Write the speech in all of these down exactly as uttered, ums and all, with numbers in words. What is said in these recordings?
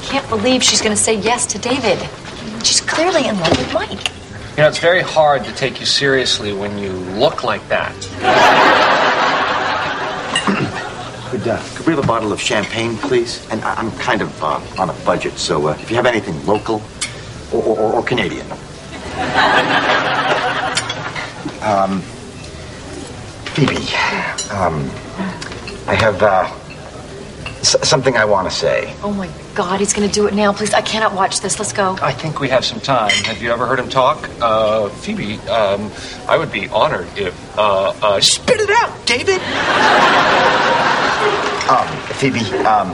can't believe she's going to say yes to David. She's clearly in love with Mike. You know, it's very hard to take you seriously when you look like that. Could, uh, could we have a bottle of champagne, please? And I- I'm kind of uh, on a budget, so uh, if you have anything local or, or, or Canadian. um, Phoebe, um, I have uh, s- something I want to say. Oh, my God, he's going to do it now. Please, I cannot watch this. Let's go. I think we have some time. Have you ever heard him talk? Uh, Phoebe, um, I would be honored if, uh, uh, spit it out, David! Um, Phoebe, um...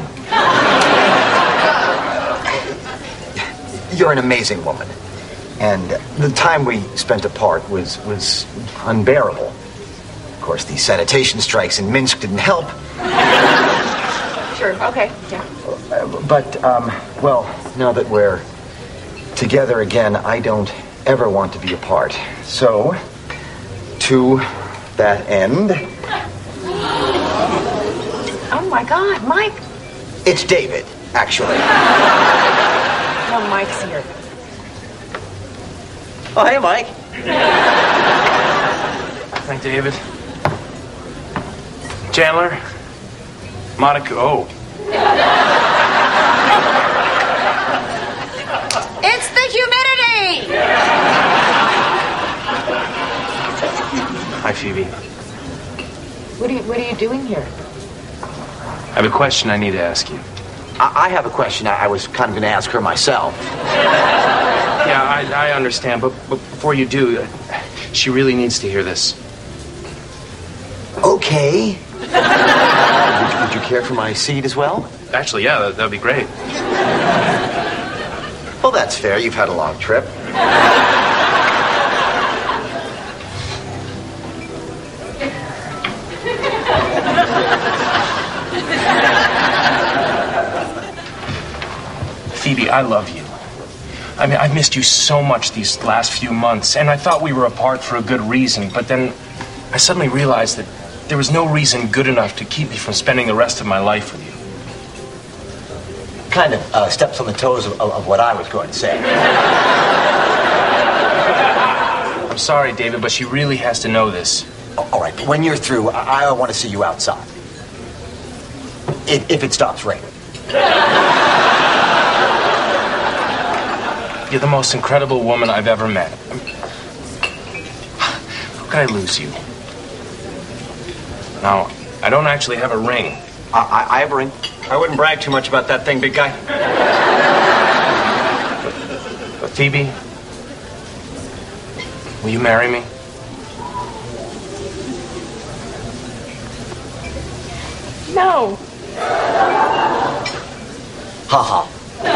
You're an amazing woman. And the time we spent apart was, was unbearable. Of course, the sanitation strikes in Minsk didn't help. Sure, okay, yeah. Uh, but, um, well, now that we're together again, I don't ever want to be apart. So, to that end... Oh, my God, Mike. It's David, actually. No, Mike's here. Oh, hey, Mike. Hi, David. Chandler. Monica. Oh. It's the humidity! Hi, Phoebe. What are you, what are you doing here? I have a question I need to ask you. I, I have a question. I, I was kind of going to ask her myself. Yeah, I, I understand, but, but before you do, uh, she really needs to hear this. Okay. would, you, would you care for my seat as well? Actually, yeah, that would be great. Well, that's fair. You've had a long trip. Phoebe, I love you. I mean, I've missed you so much these last few months, and I thought we were apart for a good reason, but then I suddenly realized that there was no reason good enough to keep me from spending the rest of my life with you. Kind of uh, steps on the toes of, of, of what I was going to say. I'm sorry, David, but she really has to know this. Oh, all right, but when you're through, I, I want to see you outside. If, if it stops raining. You're the most incredible woman I've ever met. How could I lose you? Now, I don't actually have a ring. I, I, I have a ring. I wouldn't brag too much about that thing, big guy. But, but Phoebe, will you marry me? No. Ha ha.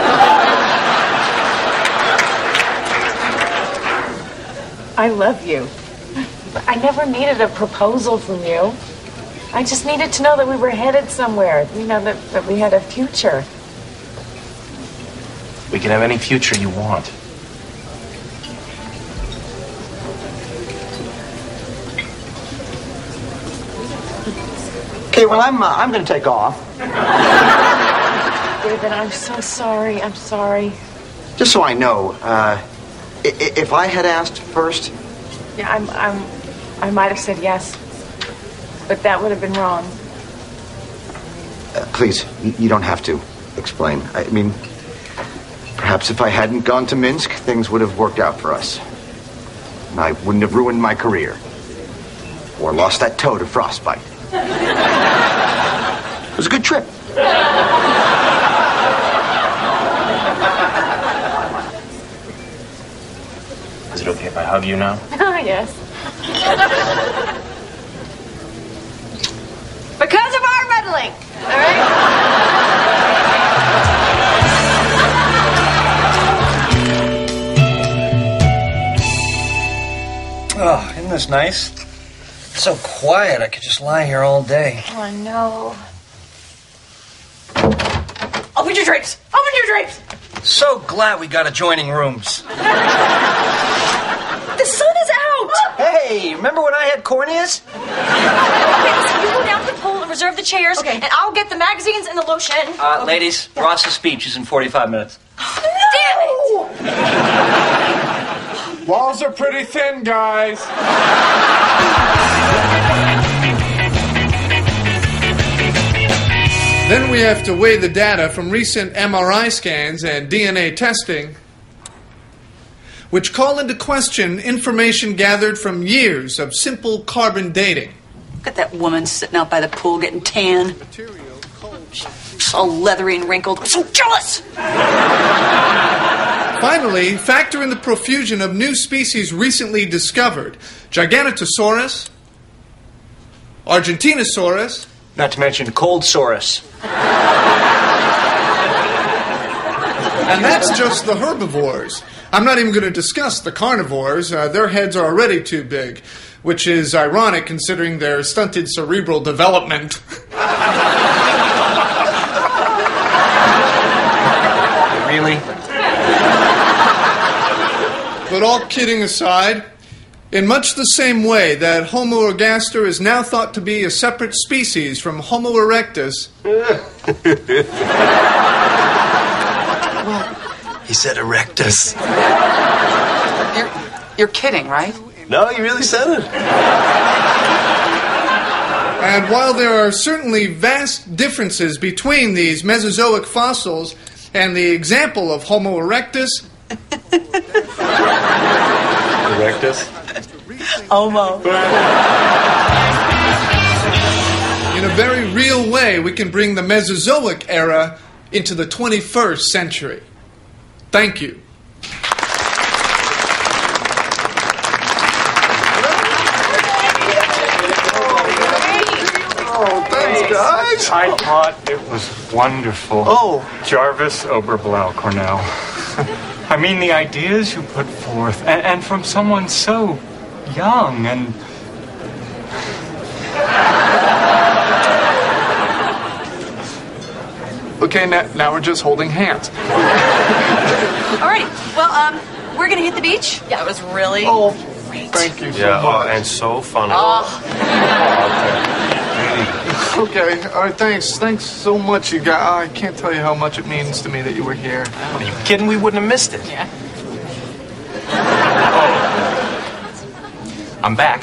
I love you. I never needed a proposal from you. I just needed to know that we were headed somewhere. You know, that, that we had a future. We can have any future you want. Okay, well, I'm, uh, I'm going to take off. David, I'm so sorry. I'm sorry. Just so I know, uh, I- if I had asked first... Yeah, I'm, I'm, I might have said yes. But that would have been wrong. Uh, please, you, you don't have to explain. I mean, perhaps if I hadn't gone to Minsk, things would have worked out for us. And I wouldn't have ruined my career. Or lost that toe to frostbite. It was a good trip. Is it okay if I hug you now? Yes. Because of our meddling. All right? Oh, isn't this nice? It's so quiet, I could just lie here all day. Oh, no. Open your drapes! Open your drapes! So glad we got adjoining rooms. The sun is out! Hey, remember when I had corneas? Okay, so you go down to the pool and reserve the chairs, Okay. and I'll get the magazines and the lotion. Uh, Okay. ladies, Ross's speech is in forty-five minutes. Damn it! Walls are pretty thin, guys. Then we have to weigh the data from recent M R I scans and D N A testing, which call into question information gathered from years of simple carbon dating. Look at that woman sitting out by the pool getting tan. She's all leathery and wrinkled. I'm so jealous! Finally, factor in the profusion of new species recently discovered. Giganotosaurus, Argentinosaurus, Not to mention Coldsaurus. and that's just the herbivores. I'm not even going to discuss the carnivores. Uh, their heads are already too big, which is ironic considering their stunted cerebral development. Really? But all kidding aside, in much the same way that Homo ergaster is now thought to be a separate species from Homo erectus, He said erectus. You're, you're kidding, right? No, you really said it. and while there are certainly vast differences between these Mesozoic fossils and the example of Homo erectus, Erectus? Homo. in a very real way, we can bring the Mesozoic era into the twenty-first century. Thank you. Oh, thanks, guys. I thought it was wonderful. Oh. Jarvis Oberblau Cornell. I mean, the ideas you put forth, and, and from someone so young and... Okay, now, now we're just holding hands. Alrighty. Well, um, we're gonna hit the beach. Yeah, it was really Oh, great. thank you so Yeah, oh, much. and so funny. Okay, all right, thanks. Thanks so much, you guys. I can't tell you how much it means to me that you were here. Are you kidding? We wouldn't have missed it. Yeah. I'm back.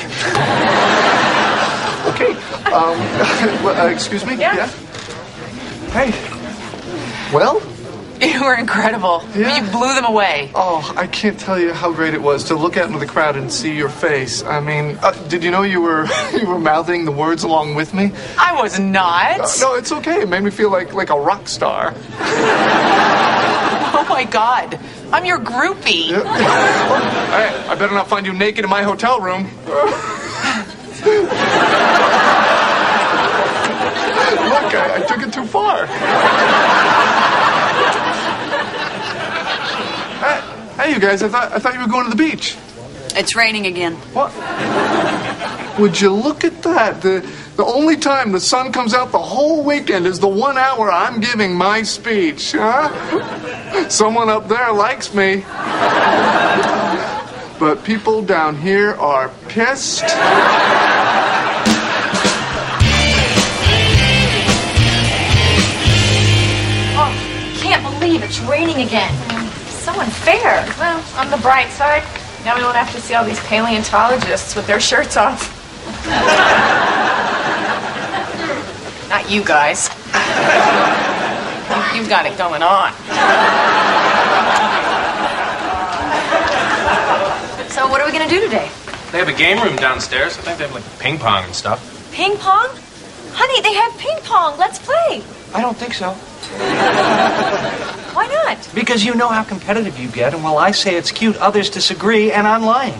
Okay, um, well, uh, excuse me? Yeah. Hey. Well, You were incredible. Yeah. You blew them away. oh, I can't tell you how great it was to look out into the crowd and see your face. I mean, uh, did you know you were you were mouthing the words along with me? I was not. Uh, no, it's okay. It made me feel like like a rock star. Oh my God. I'm your groupie. Yeah. Hey, I better not find you naked in my hotel room. Look, I, I took it too far. hey, hey, you guys! I thought I thought you were going to the beach. It's raining again. What? Would you look at that? The the only time the sun comes out the whole weekend is the one hour I'm giving my speech. Huh? Someone up there likes me. But people down here are pissed. Oh, can't believe it's raining again. So unfair. Well, on the bright side, now we won't have to see all these paleontologists with their shirts off. Not you guys. You- You've got it going on. So what are we gonna do today? They have a game room downstairs. I think they have like ping pong and stuff. Ping pong? Honey, they have ping pong. Let's play. I don't think so. Why not? Because you know how competitive you get, and while I say it's cute, others disagree, and I'm lying.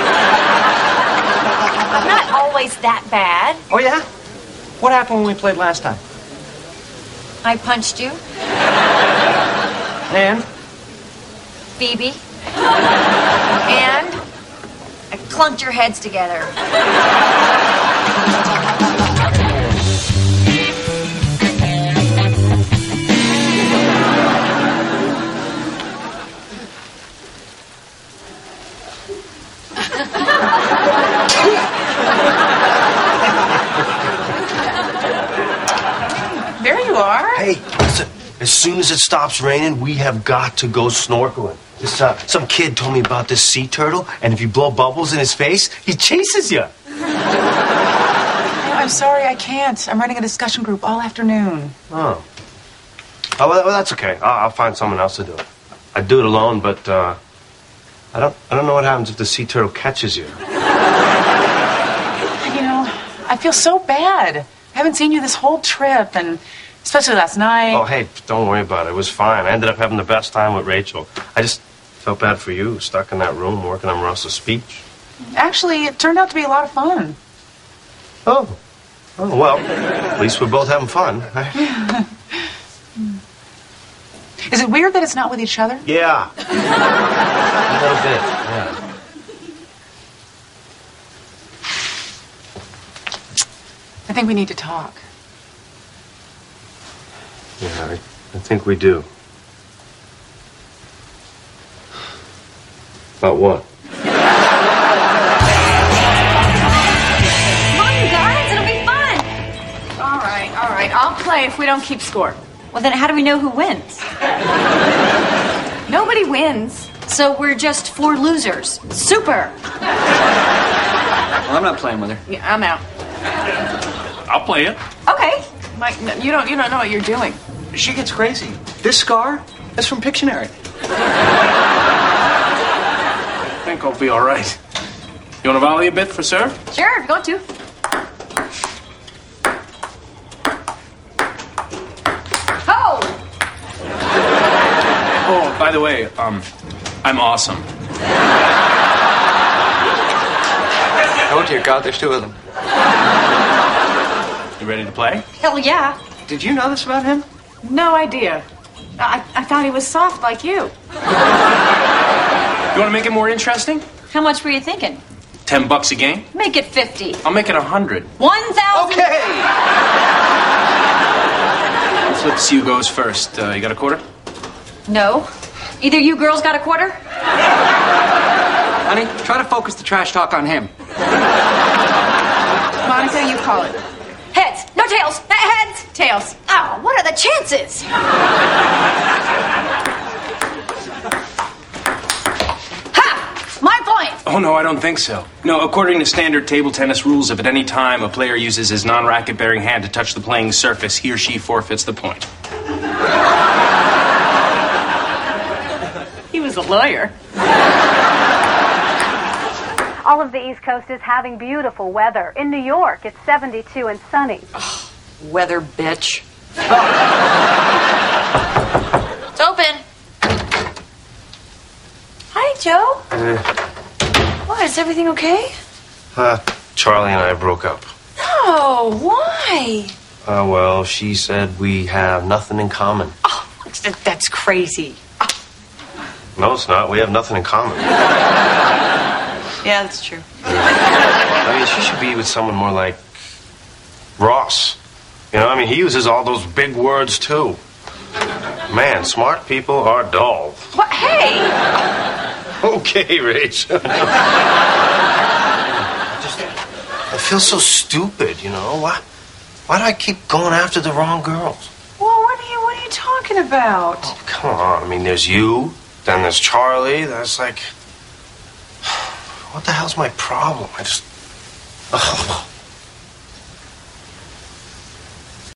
I'm not always that bad. Oh, yeah? What happened when we played last time? I punched you, And? Phoebe, and I clunked your heads together. as it stops raining, we have got to go snorkeling. This, uh, some kid told me about this sea turtle, and if you blow bubbles in his face, he chases you. I'm sorry, I can't. I'm running a discussion group all afternoon. Oh. Oh, well, well that's okay. I'll, I'll find someone else to do it. I'd do it alone, but uh, I don't. I don't know what happens if the sea turtle catches you. You know, I feel so bad. I haven't seen you this whole trip, and especially last night. Oh, hey, don't worry about it. It was fine. I ended up having the best time with Rachel. I just felt bad for you, stuck in that room working on Russell's speech. Actually, it turned out to be a lot of fun. Oh. Oh, well, at least we're both having fun. Is it weird that it's not with each other? Yeah. A little bit, yeah. I think we need to talk. Yeah, I, I think we do. About what? All right, I'll play if we don't keep score. Well, then how do we know who wins? Nobody wins. So we're just four losers. Super. Well, I'm not playing with her. Yeah, I'm out. I'll play it. Okay. Mike, no, you don't you don't know what you're doing. She gets crazy. This scar is from Pictionary. I think I'll be all right. You want to volley a bit for serve? Sure, if you want to. Oh, by the way, um, I'm awesome. Oh dear God, there's two of them. You ready to play? Hell yeah. Did you know this about him? No idea. I, I thought he was soft like you. You want to make it more interesting? How much were you thinking? Ten bucks a game? Make it fifty. I'll make it a hundred. One thousand. Okay. Flip C goes first. Uh, you got a quarter? No. Either you girls got a quarter? Honey, try to focus the trash talk on him. Monica, you call it. Heads. No tails. Heads. Tails. Oh, what are the chances? Ha! My point. Oh, no, I don't think so. No, according to standard table tennis rules, if at any time a player uses his non-racket-bearing hand to touch the playing surface, he or she forfeits the point. He was a lawyer. All of the East Coast is having beautiful weather. In New York, it's seventy-two and sunny. Oh, weather, bitch. It's open. Hi, Joe. Uh, What, is everything okay? uh, Charlie and I broke up. No, why? Uh, well, she said we have nothing in common. Oh, that's crazy. No, it's not. We have nothing in common. Yeah, that's true. I mean, she should be with someone more like Ross. You know, I mean, he uses all those big words, too. Man, smart people are dull. What? Hey! Okay, Rach. Just, I feel so stupid, you know? Why, why do I keep going after the wrong girls? Well, what are you, what are you talking about? Oh, come on. I mean, there's you, then there's Charlie, there's like... What the hell's my problem? I just... Ugh.